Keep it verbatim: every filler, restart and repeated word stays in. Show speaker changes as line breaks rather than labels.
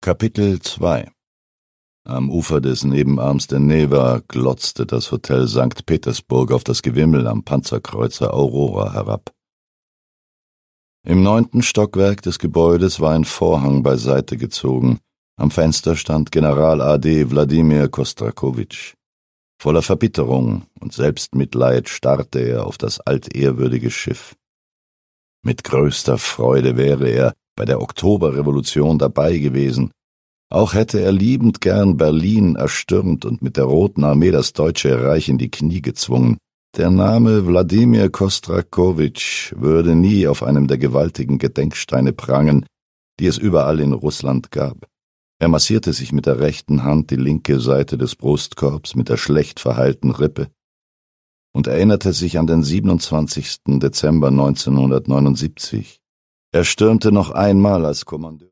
Kapitel zwei. Am Ufer des Nebenarms der Newa glotzte das Hotel Sankt Petersburg auf das Gewimmel am Panzerkreuzer Aurora herab. Im neunten Stockwerk des Gebäudes war ein Vorhang beiseite gezogen. Am Fenster stand General A D Wladimir Kostrakowitsch. Voller Verbitterung und Selbstmitleid starrte er auf das altehrwürdige Schiff. Mit größter Freude wäre er bei der Oktoberrevolution dabei gewesen. Auch hätte er liebend gern Berlin erstürmt und mit der Roten Armee das Deutsche Reich in die Knie gezwungen. Der Name Wladimir Kostrakowitsch würde nie auf einem der gewaltigen Gedenksteine prangen, die es überall in Russland gab. Er massierte sich mit der rechten Hand die linke Seite des Brustkorbs mit der schlecht verheilten Rippe und erinnerte sich an den siebenundzwanzigsten Dezember neunzehnhundertneunundsiebzig. Er stürmte noch einmal als Kommandeur